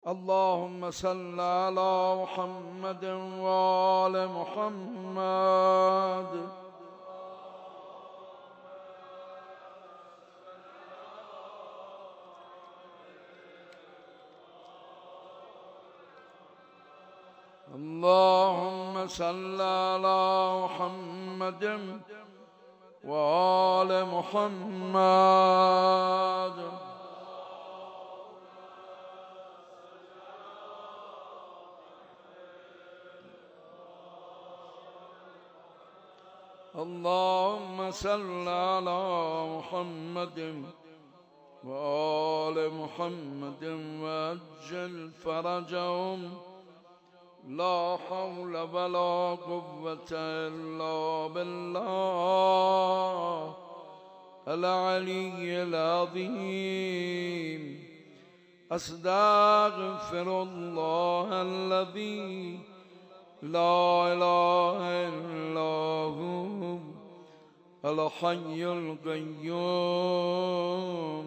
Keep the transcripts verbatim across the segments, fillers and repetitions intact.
اللهم صل على محمد وآل محمد. اللهم صل على محمد وآل محمد. اللهم صل على محمد وآل محمد وعجل فرجهم. لا حول ولا قوة إلا بالله العلي العظيم. أستغفر الله الذي لا إله إلا هو الحي القيوم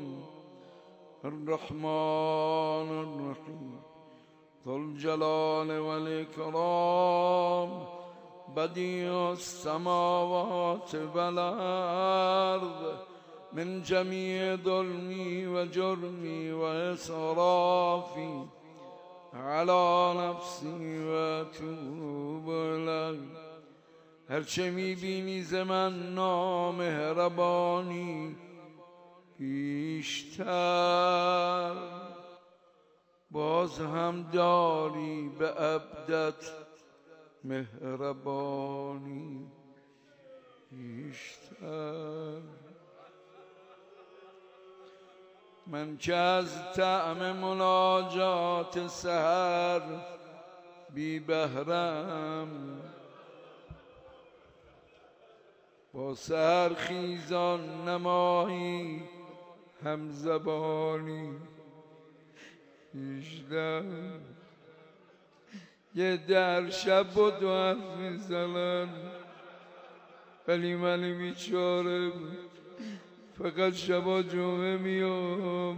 الرحمن الرحيم ذو الجلال والإكرام بديع السماوات والأرض. من جميع ظلمي وجرمي وإسرافي على نفسی و توب إلیک. هرچه میبینی ز من نامهربانی بیشتر، باز هم داری به عبدت مهربانی بیشتر. من که از طعم مناجات سحر بی بهرم، با سحر خیزان نمایی هم زبانی بیشتر. یه در شب و دو حرف میزنن ولی من بیچاره فقط شبا جمعه میام.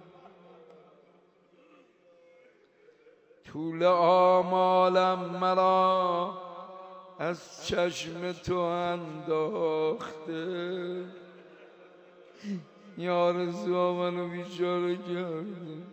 طول آمالم مرا از چشم تو انداخته، یارزو منو بیچاره کرده.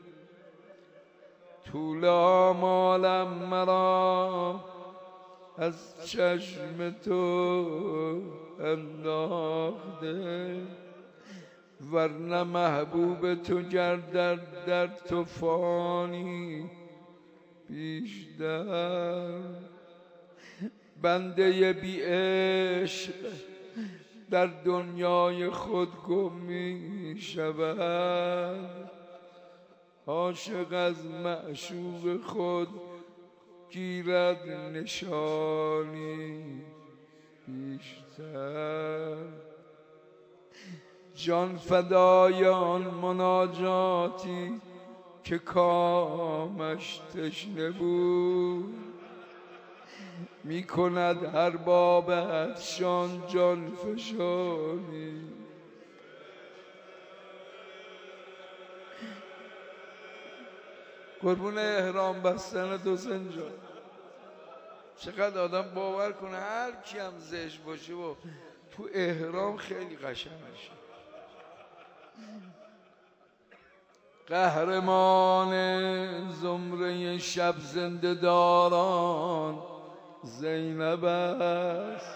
طول آمالم مرا از چشم تو انداخته، ورنه محبوب تو گردد در تو فانی بیشتر. بنده بی عشق در دنیای خود گم می شود، عاشق از معشوق خود گیرد نشانی بیشتر. جان فدای آن مناجاتی که کامش تشنه بود، می کند هر باب عطشان جان فشانی. قربون احرام بستن دو سنجان. چقدر آدم باور کنه هر کی هم زشت باشه و تو احرام خیلی قشنگ میشه. قهرمان زمره شب زنده داران زینب است.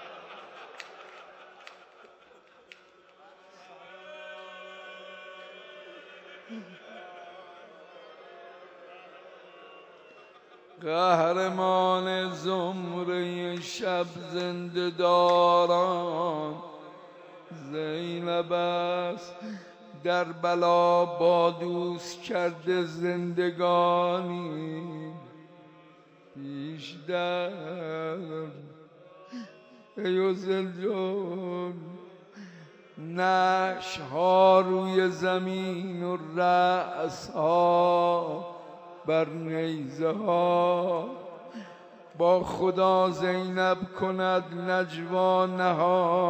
قهرمان زمره شب زنده داران زینب است. در بلا با دوست کرده زندگانی بیشتر. ای حسین جان، نعش ها روی زمین و رأس ها بر نیزه ها، با خدا زینب کند نجوا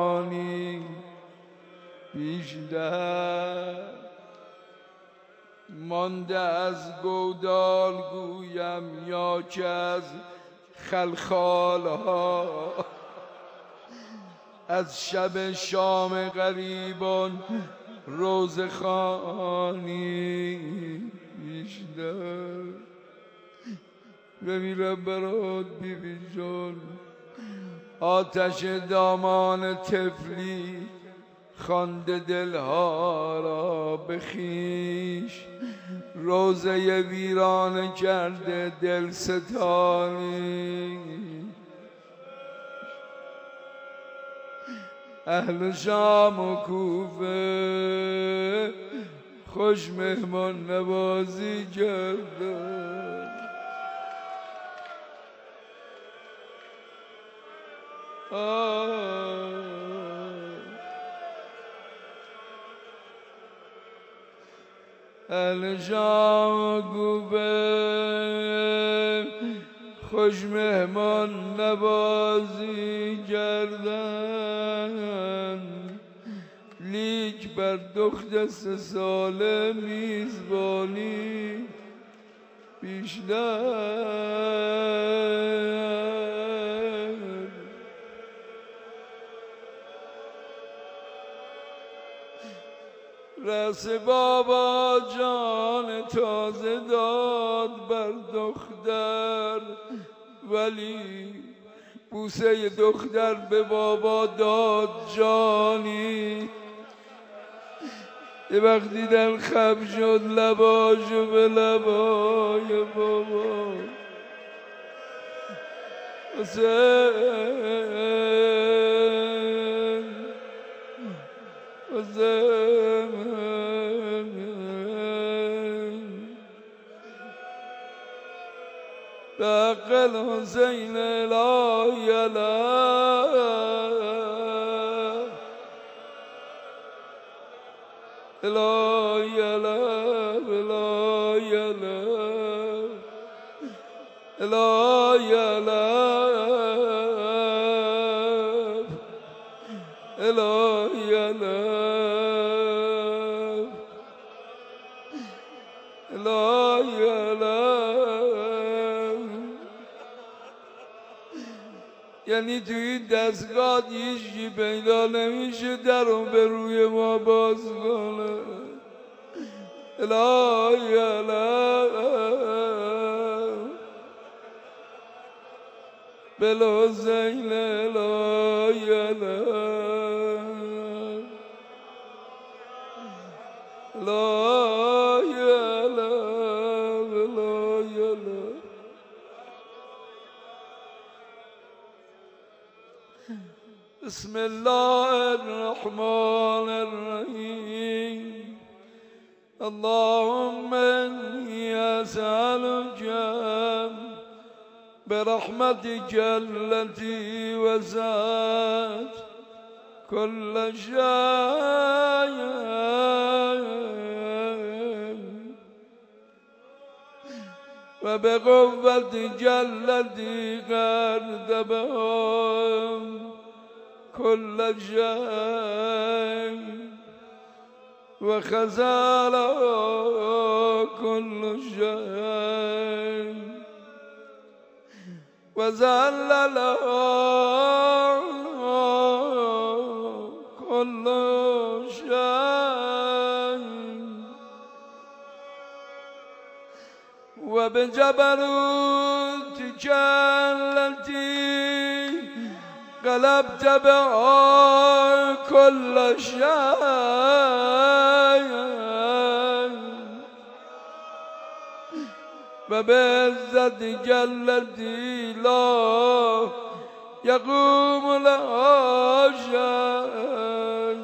نهانی بیشتر. مانده از گودال گویم یا که از خلخال ها، از شب شام غریبان روز خانی بیشتر. بمیرم برات بی بی جان، آتش دامان طفلی خوانده دلها را به خویش، روزه ویرانه کرده دلستانی. اهل شام و کوفه خوش مهمان نوازی کردن. اهل شام و کوفه خوش مهمان نوازی کردن، لیک بر دختر سه ساله میزبانی بیشتر. رس بابا جان تازه داد بر دختر، ولی بوسه دختر به بابا داد جانی. یه وقت دیدن خم شد لباشو به لبای بابا. حسین حسین بحق الحسین لا یلا لا یلا لا یلا لا یلا لا یلا لا یلا. یعنی توی این دستگاه هیچی پیدا نمیشه درو به روی ما باز کنه. لا یلا بالحسین لا یلا لا یلا لا یلا. بسم الله الرحمن الرحیم. اللهم إني أسألك برحمتك التي وسعت كل شيء وبقوتك التي قدمت كل شيء وخزال كل شيء وزلل كل شيء وبجبروتك التي قلبت بها كل شيء وبعزتك التي لا يقوم لها شيء.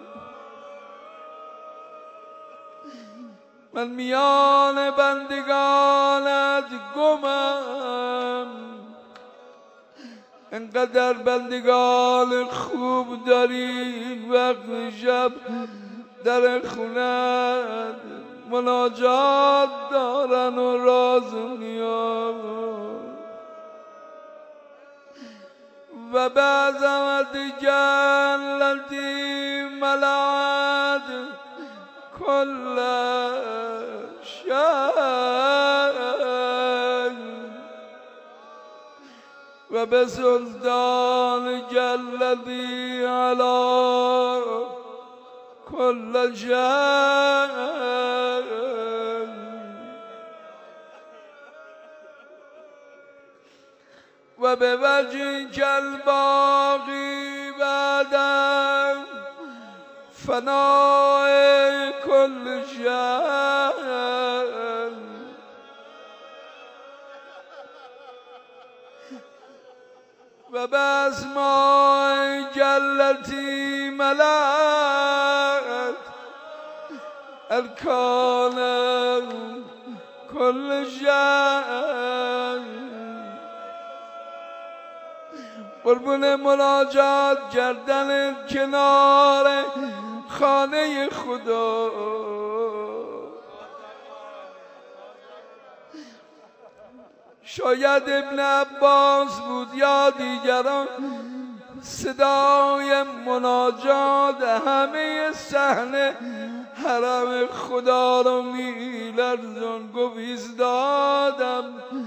من میان بندگانت گمم، انقدر بندگان خوب داری وقت شب در خونت مناجات دارن و راز نیاز و بعظمتک التي ملأت كل و به سلطان الذی علی کل شیء و به وجهک الباقی بعد فناء کل شیء و باسمائک التی ملأت ارکان کل شیء قربون مناجات کردن کنار خانه خدا. شاید ابن عباس بود یا دیگران صدای مناجات همه صحنه حرم خدا رو میلرزون. گفت ایستادم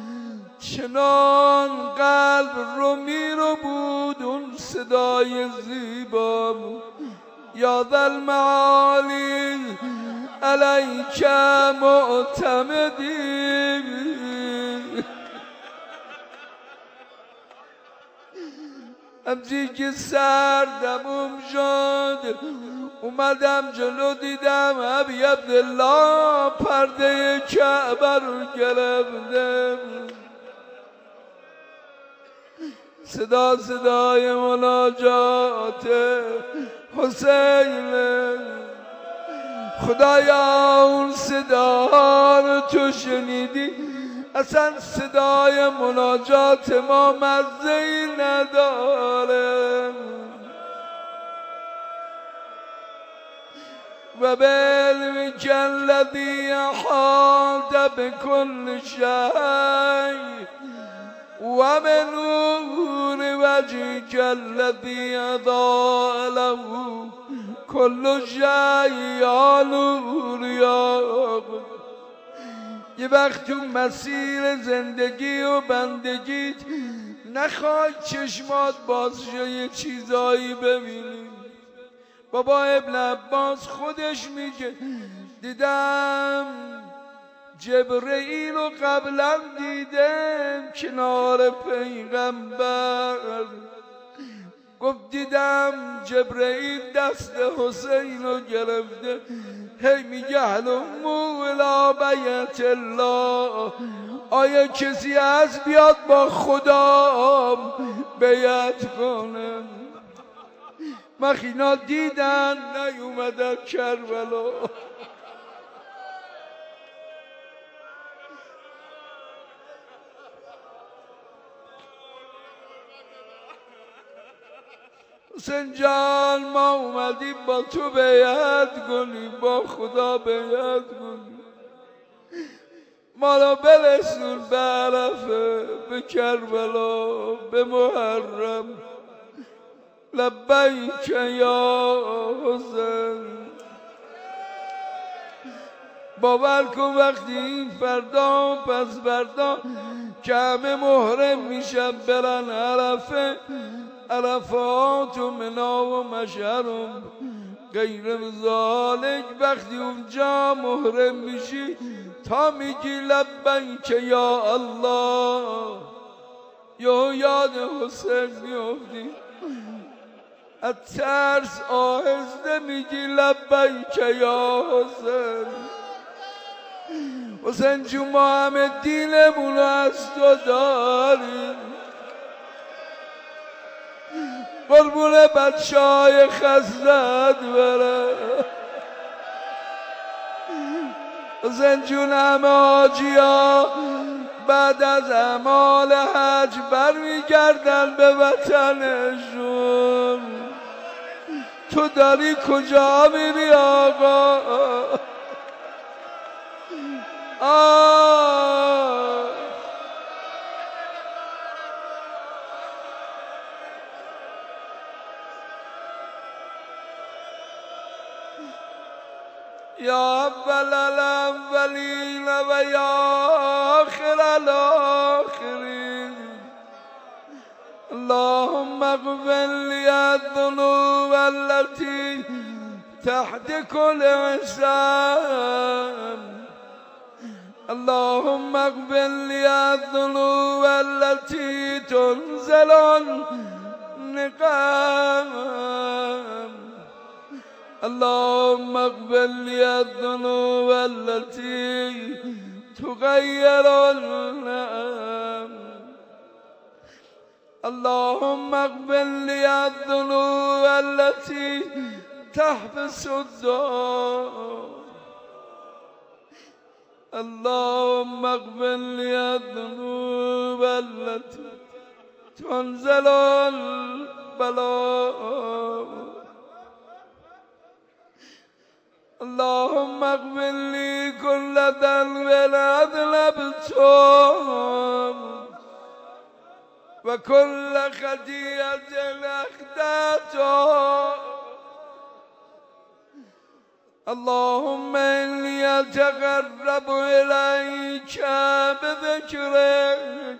چنان قلب رو میرو بود اون صدای زیبا بود. یا ذا المعالی علیک معتمدی. همچی که سردموم شد اومدم جلو دیدم ابی عبدالله پرده کعبه رو گرفته. صدا صدای مناجات حسین. خدایا اون صدا رو تو شنیدی اصلا صدای مناجات ما مزه‌ای نداره. و بعلمک الذی احاط بكل شیء و بنور وجهک الذی اضاء له کل شیء یا نور یا قدوس. یه وقت تو مسیر زندگی و بندگیت نخوای چشمات باز شه یه چیزایی ببینی. بابا ابن عباس خودش میگه دیدم جبرئیل رو قبلا دیدم کنار پیغمبر. گفت دیدم جبرئیل دست حسین رو گرفته هی میگه هلموا الی بیت الله. آیا کسی هست بیاد با خدا بیعت کنه؟ مخینا دیدن نیومدن کربلا. حسین جان ما اومدیم با تو بیعت کنیم با خدا بیعت کنیم. ما را برسون به عرفه به کربلا به محرم. لبیک یا حسین. باور کن وقتی این فردا پس فردا که همه محرم میشن برن عرفه عرفات و منا و مشعرم غیر ذالک وقتی اونجا محرم میشی تا میگی لبیک یا الله یا یاد حسین میافتی. از ترس آهسته میگی لبیک یا حسین. حسین جون ما همه دینمون رو از تو داریم. قربون بچه های خزرت بره. حسین جون همه حاجی ها بعد از اعمال حج برمیگردن به وطنشون. تو داری کجا میری آقا؟ آه یا اول الاولین و یا آخر الاخرین اغفر لي الذنوب التي تحت كل حساب اللهم اغفر لي الذنوب التي تنزل النقام اللهم اغفر لي الذنوب التي تغير النعم اللهم اغفر لي الذنوب التي تحبس الدار اللهم اغفر لي الذنوب التي تنزل البلاء اللهم اغفر لي كل ذنب أذنبته وكل خطيئة أخطأته اللهم إني أتقرب إليك بذكرك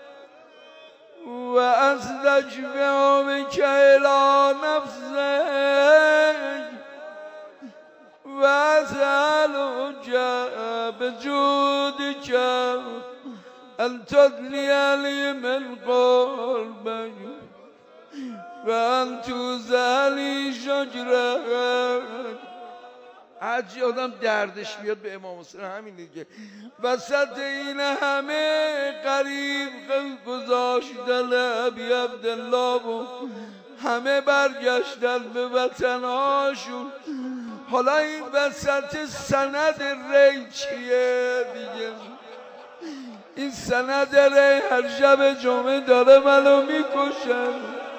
وأستشفع بك إلى نفسك وأسألك بجودك أن تدني لي من قربك وأن تزالي شجرك. هرچی آدم دردش بیاد به امام حسین همین دیگه. وسط این همه قریب گذاشتن ابی عبدالله و همه برگشتن به وطنهاشون. حالا این وسط سند ری چیه دیگه؟ این سند ری هر شب جمعه داره منو میکشن.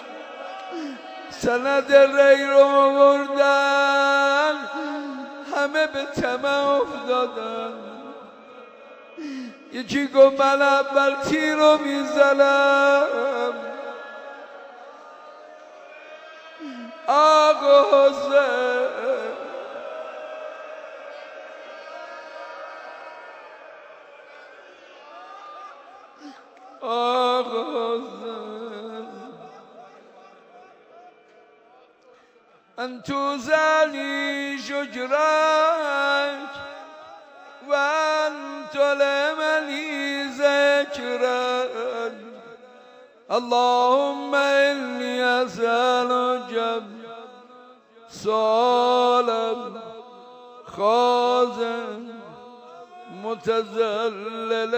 سند ری رو آوردن همه به طمع افتادن. یکی گفت من اول تیر رو میزنم آقا حسین آقا حسین أن تزالي شجرك وأن تلمني ذكرك اللهم إني أسألك سؤالا خازن متذلل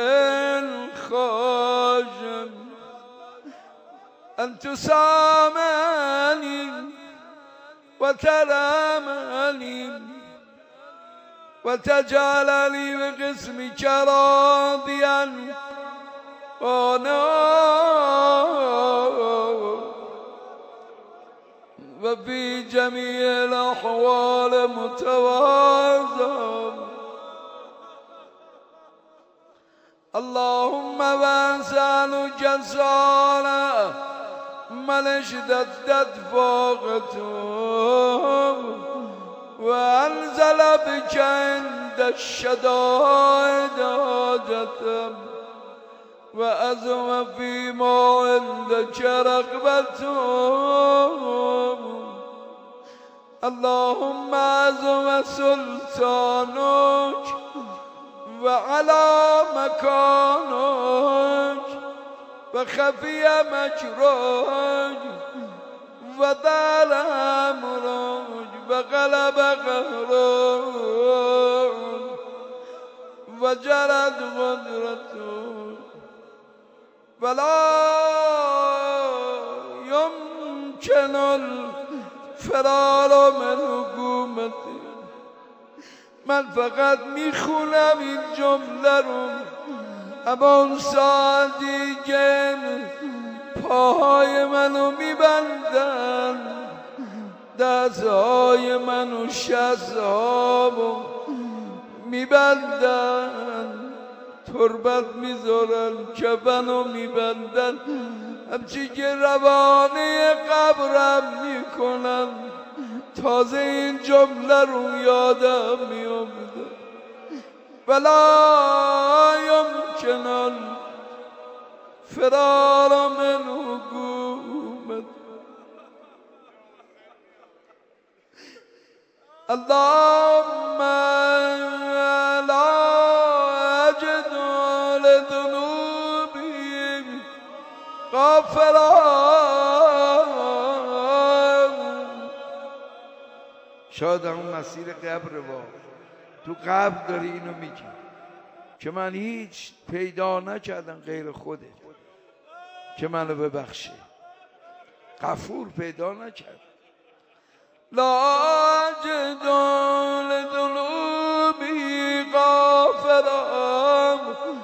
خاشم أن تسامحني وترحمني وتجعلني بقسمك راضيا وفي جميع الأحوال متواضعا اللهم وأسألك سؤالا من اشتدت فاقته وأنزل بك عند الشدائد حاجته وأزم فيما عندك رغبته اللهم أزم سلطانك وعلى مكانك وخفي مكرك وضال أمرك وغلب قهرك وجرت قدرتك ولا يمكن الفرار من حکومتی. من فقط میخونم این جمله رو اما اون ساعتی که پاهای منو میبندن دستهای منو شستهامو میبندن تربت میذارن کفنو میبندن همچی که روانه قبرم میکنن تازه این جمله رو یادم میامده ولا یمکن الفرار من حکومت اللهم لا أجد لذنوبي غافلا. شاید همون مسیر قبر با تو قبر داری اینو میگی که من هیچ پیدا نکردم غیر خودت که منو ببخشه. غفور پیدا نکرد. لا أجد لذنوبي غافلا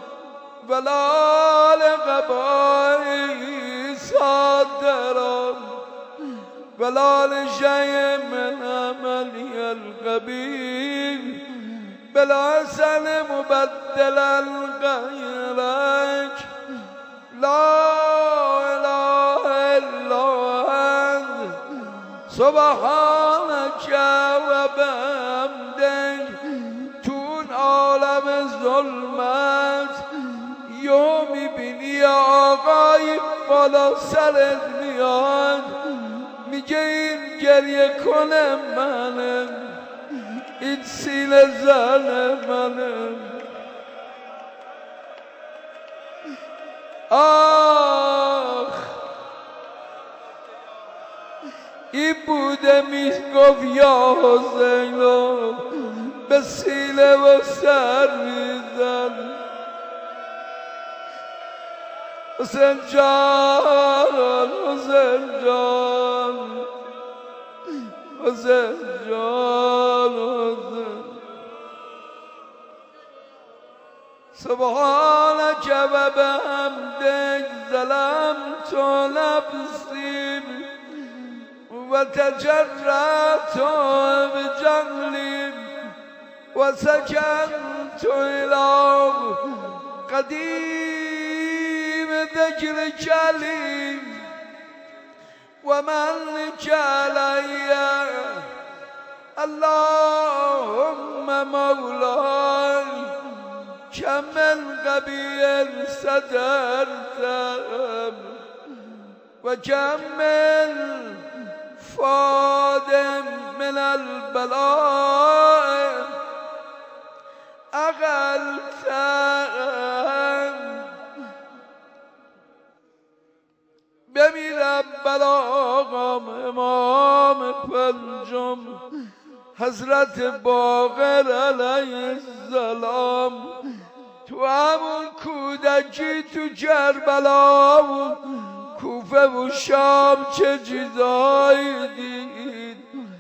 ولا لقبائي صادرا ولا لشيء من عملي القبيح بالحسن مبدلا غيرك. لا إله إلا أنت سبحانك وبحمدك. تو اون عالم ظلمت یا میبینی آقای بالا سرت میاد میگه این گریه کنه منم، این سینه زن منم. آخ این بوده میگفت یا حسین به سینه و سر میزن. حسین جان حسین جان حسین جان حسین. سبحانك وبحمدك ظلمت نفسي وتجرأت بجهلي وسكنت إلى قديم ذكرك لي ومنك علي. اللهم مولاي كم من قبيل سترت وكم من فادم من البلاء أغلت. بمیرم بلاغم امام پنجم حضرت باقر علیه السلام تو همون کودکی تو کربلا و کوفه و شام چه چیزایی دید.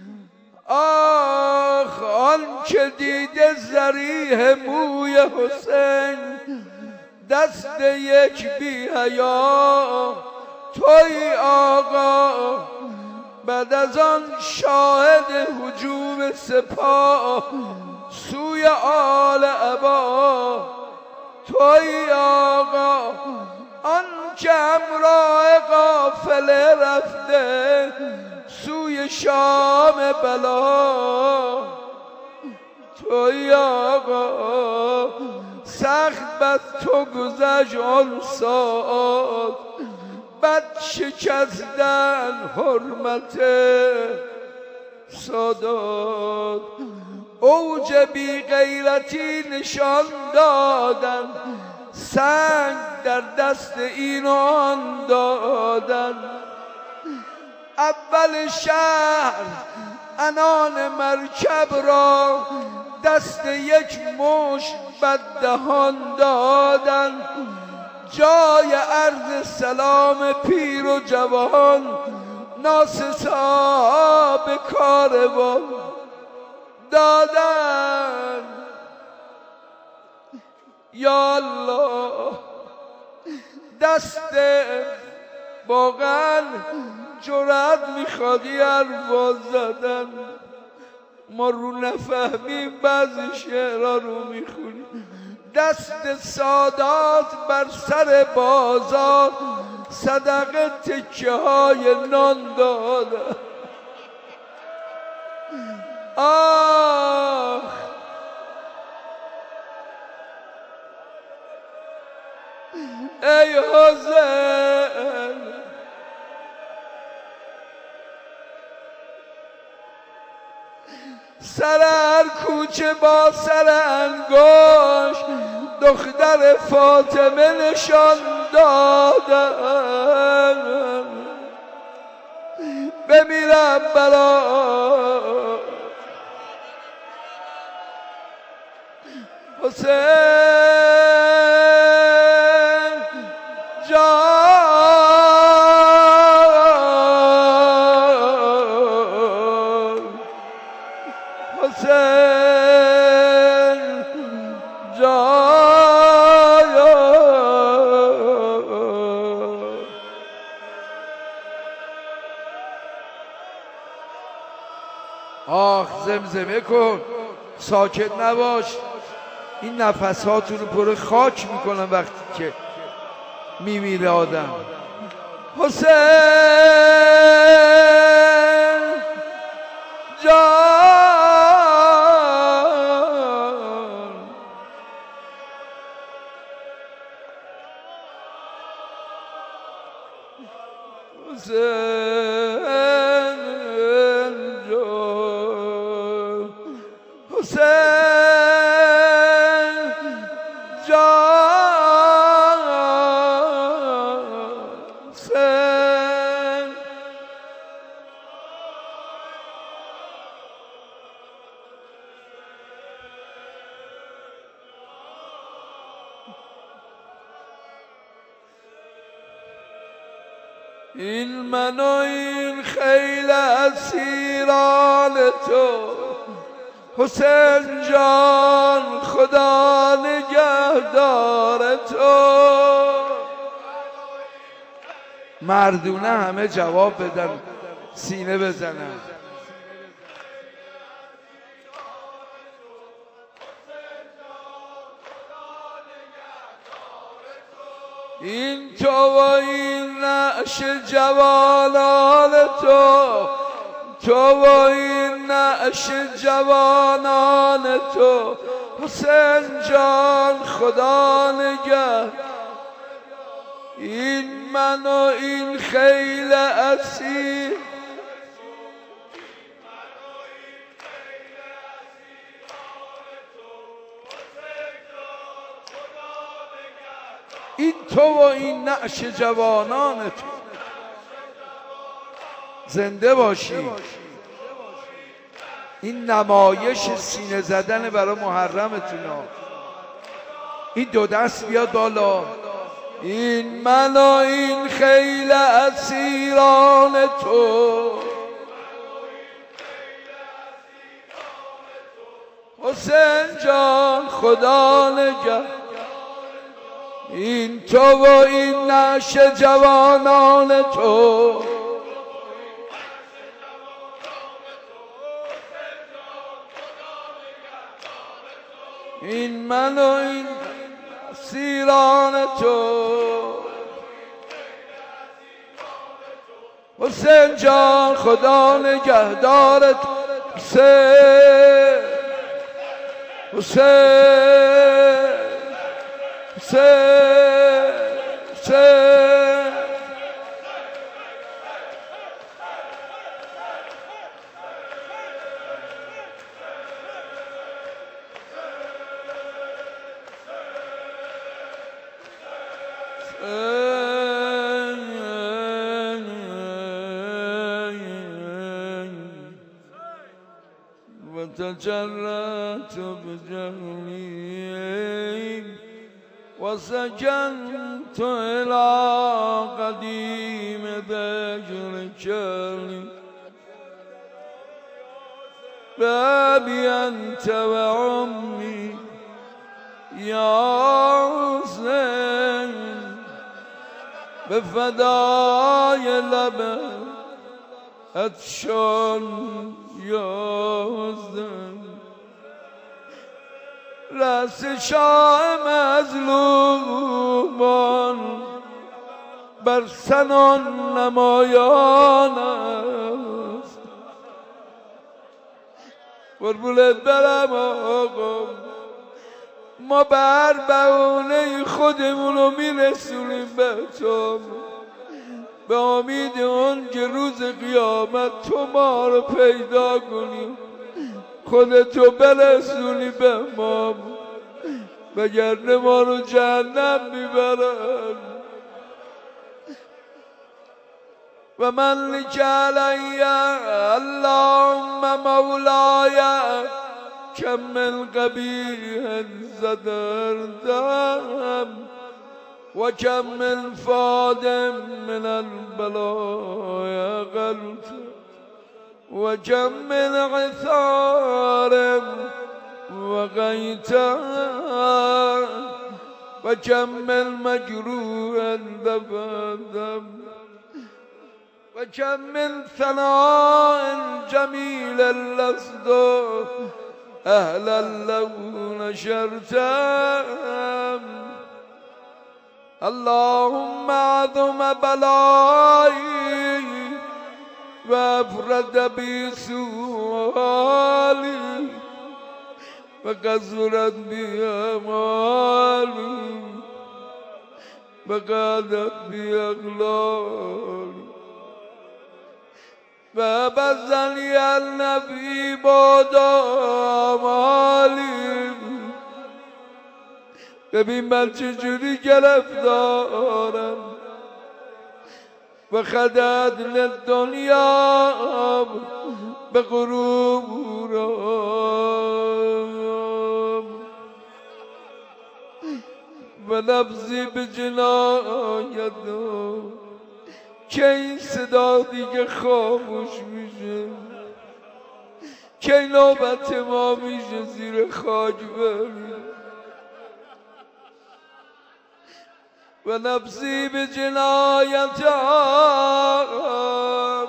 آخ آن که دیده زریح موی حسین دست یک بی حیا توی آقا. بعد از آن شاهد هجوم سپاه سوی آل عبا توی آقا. آن که همراه قافله رفته سوی شام بلا توی آقا. سخت بد تو گذشت آن ساعت بد شکستن حرمت سادات. اوج بی غیرتی نشان دادن سنگ در دست اینان دادن. اول شهر انان مرکب را دست یک مشت بددهان دادن. جای عرض سلام پیر و جوان ناسزا به کاروان دادن. یا الله دست واقعا جرأت میخوادی حرفا زدن. ما رو نفهمیم بعضی شعرها رو میخونیم. دست سادات بر سر بازار صدقه تکه های نان دادن. آخ ای حسین سر هر کوچه با سر انگوش دختر فاطمه نشان دادن بمیرم برا حسین جان حسین جان آخ زمزمه کن ساکت نباش این نفساتون رو پر خاک میکنن وقتی که میمیره آدم حسین جان حسین جان حسین جان حسین این من و این خیل اسیران تو حسین جان خدا نگهدار تو مردونه همه جواب بدن سینه بزنن این تو و این نعش جوانان تو تو و این نعش جوانان تو حسین جان خدا نگه این من و این خیل اسیر این تو و این نعش جوانان تو زنده باشی این نمایش سینه زدن برای محرمتون این دو دست بیاد بالا این من و این خیل اسیران تو حسین جان خدا نگه این تو و این نعش جوانان تو این من و این اسیران تو حسین جان خدا نگهدارت حسین حسین حسین حسین وتجرأت بجهلي وسكنت إلى قديم ذكر كلي بابي أنت وعمي يا حسين بفداي لبن أتشون يا حسين رأس شاه مظلومان بر سنان نمایان است قربونت برم آقا ما به هر بهونه خودمون رو میرسونیم به تو به امید اون که روز قیامت تو ما رو پیدا کنی خودتو برسونی به ما، وگرنه ما رو جهنم میبرن. و من لجعلی اللهم مولاي كم من قبیح زدردم و کم من فاد من البلایا قلت و کم من عثار وقيت و کم من مجروح دفدم و کم من ثناء جمیل لست اهلا له نشرتم. اللهم اعظم بلائي وافرد بي سؤالي وكثرت بي امالي وقادت بي اغلالي وبزني النبي بعد آمالي. ببین من چجوری گرفتارم و خدت للدنیا به غرورم و نفسی به جنایت. که این صدا دیگه خاموش میشه، که نوبت ما میشه زیر خاک بریم. و نفسی به جنایتم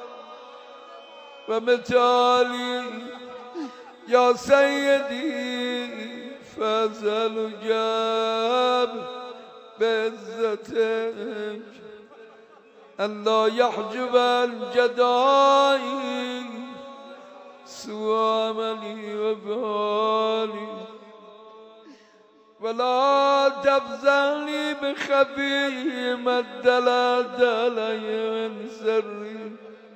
و متالی یا سیدی فضل و جب به عزتک الله يحجب الجدائي سوى عملي وبالي ولا تفزعني بخفي ما الدلال علي من سري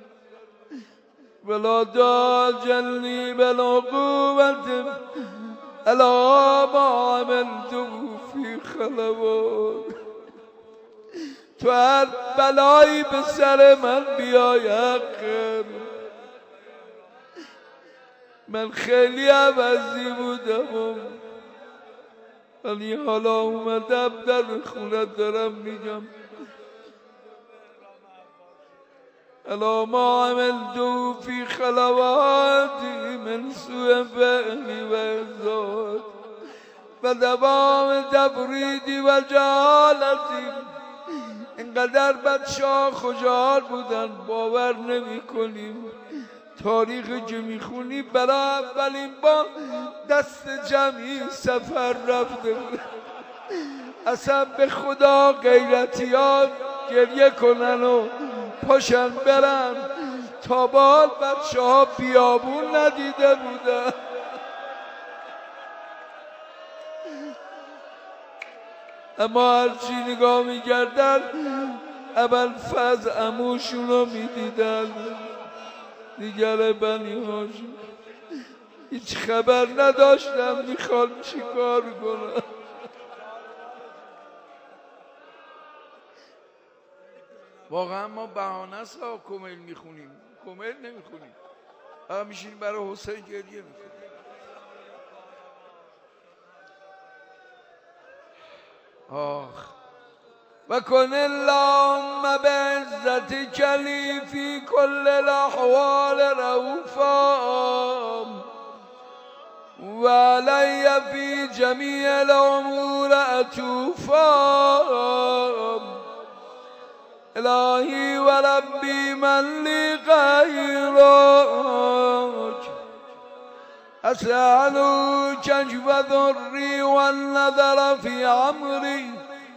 ولا تعجلني بالعقوبة على ما عملته في خلوات. تو هر بلایی به سر من بیاید خیر، من خیلی عوضی بودم ولی حالا اومدم در خونت دارم میگم الا ما عملت فی خلواتی من سوء فعلی و ازاد و دوام تفریدی و جهالتی. اینقدر بچه ها خوشحال بودن باور نمی کنیم. تاریخ که میخونی برای اولین بار دست جمعی سفر رفته بود. اصلا به خدا غیرتی ها گریه کنن و پاشن برن. تا بال بچه ها بیابون ندیده بودن. اما هرچی نگاه میکردن اول فز عموشون رو میدیدن، دیگر بنی هاشون هیچ خبر نداشتم میخوان چی کار کنن. واقعا ما بهانه است کمیل میخونیم، کمیل نمیخونیم، اما میشینیم برای حسین گریه میکنیم. آخ و کن اللهم بعزتک لی فی کل الاحوال رؤوفا و علی فی جمیع الامور عطوفا. الهی و ربی من لی غیرک اسألک کشف ضری و النظر فی امری.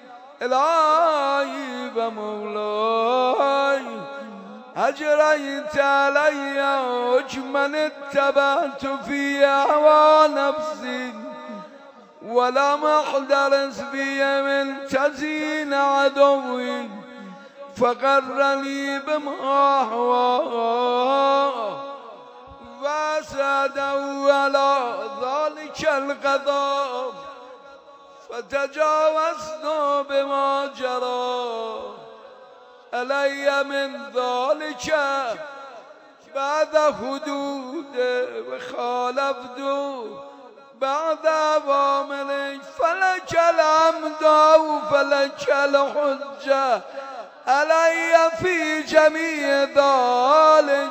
الهی و مولای اجریت علی حکما اتبعت فی هوی نفسی ولم احترس فی من تزیین عدوی فقرنی بما هواه وسعدوا على ذلك القضاء فتجاوزنا بما جرى علي من ذلك بعد حدود وخالفت بعد عوامل فلك الحمد فلك الحجة علي في جميع ذلك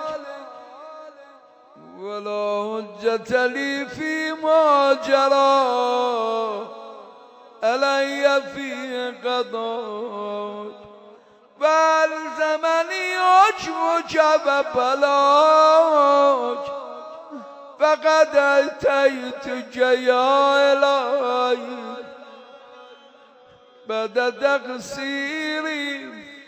ولا حجة لي فيما جرى علي في قضاء والزمني عجبك وبلاك فقد أتيتك يا إلهي بعد تقصيري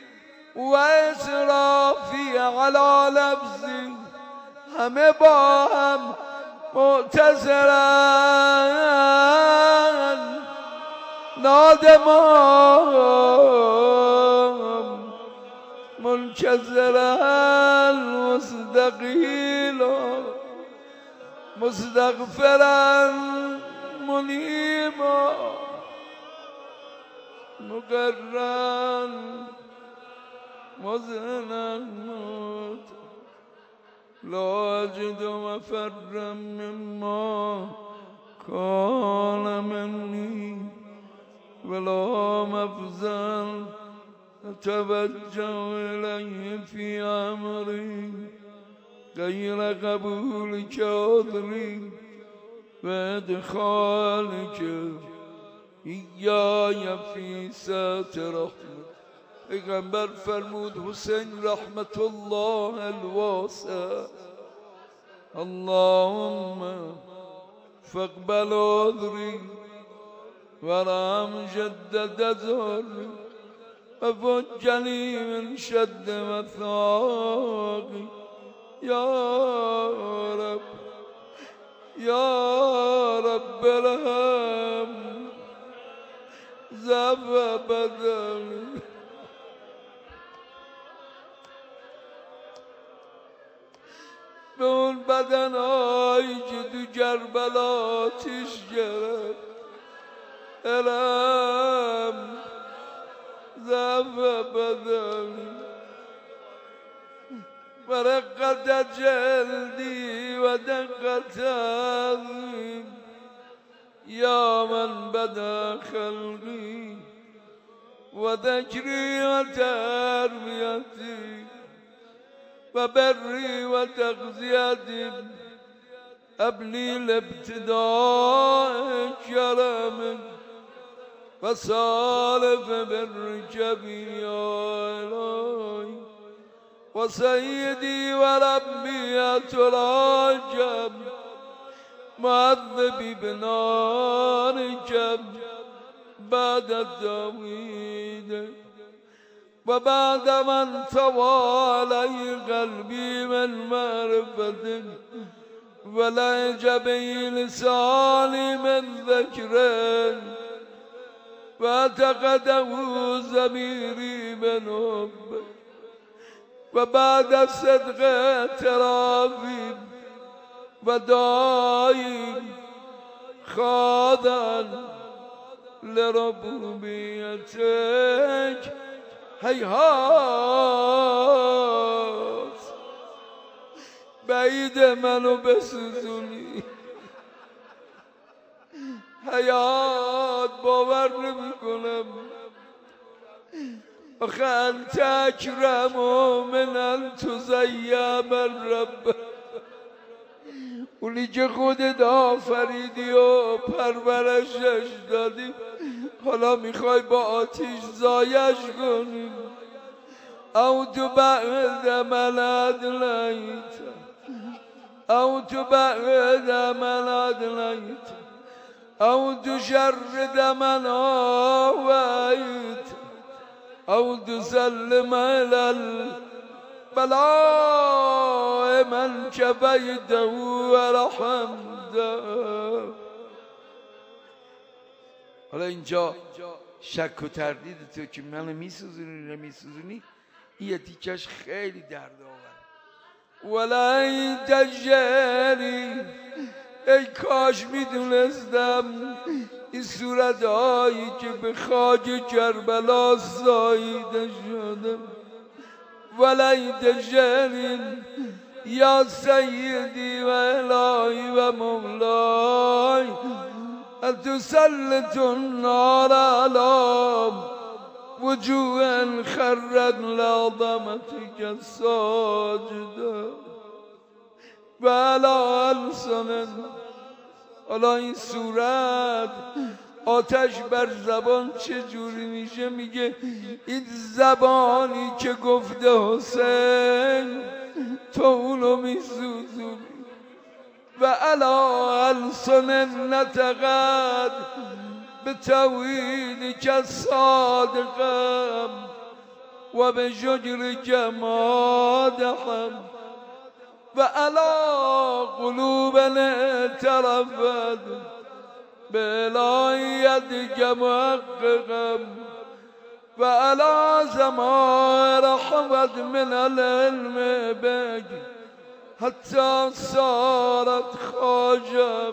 وإسرافي على نفسي همه با هم معتذرن نادمان منکسرن مستقیلا مستغفرن منیبا مقرن مذهنن موت لا أجد مفرا مما كان مني ولا مفزا أتوجه إليه في أمري غير قبولك عذري وإدخالك إياي في سات رحمة. پیغمبر فرمود حسین رحمت الله الواسع اللهم فاقبل عذري ورحم جدد ذري وفجني من شد مثاقي يا رب يا رب ارحم ضعف بدني به اون بدنهایی که تو کربلا آتش گرفت الم ضعف بدنی و رقت جلدی و دقت عظمی یا من بدا خلقی و ذکری و تربیتی و بری و تغذیتی ابلی الابتداء کرم و صالف برک بی آلای و سیدی و ربی تراجم معذبی بنارکم بعد التوحید و بعد من توالي قلبي من معرفة ولهج به لساني من ذكر واعتقده ضميري من حب و بعد صدق اعترافي ودعائي خاضعا لربوبيتك هیهات بعید منو بسوزونی حیات باور نمی کنم آخه انت اکرم من ان تزیم الرب اونی که خودت آفریدی و پرورشش دادی حالا میخوای با آتیش زایش کنی او تو بعد من ادلیت او تو بعد من ادلیت او تو شرد من آویت او تو سلم الال بلاء من كفيته ورحمته. حالا اینجا شک و تردید تو که منو میسوزونی نمیسوزونی این یه تیکش خیلی درد آور. ولیت جری ای کاش میدونستم این صورتهایی که به خاک کربلا ساییده شده ولیت جری یا سیدی و الهی و مولای تسلط النار على وجوه خرت لعظمتك ساجدا و علی السن. حالا این صورت آتش بر زبان چه جوری میشه؟ میگه این زبانی که گفته حسین تو اونو میسوزونی و علی السن نطقت به توحید که صادقم و به شجر که مادحم و علی قلوب اعترفت به الهیت که محققم و علی زمان رحمت من العلم بک حتی صارت خاجم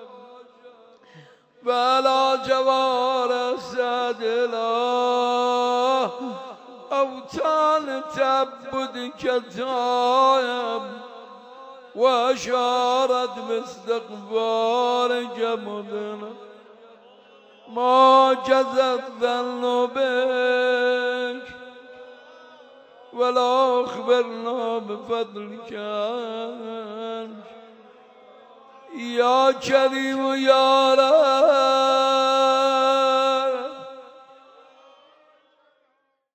و علی جوار سعد الله اوتان تعبد کتایم و اشارت باستقبال جمدنا ما جزت ظن بک ولا اخبرنا بفضلك یا کریم یا رب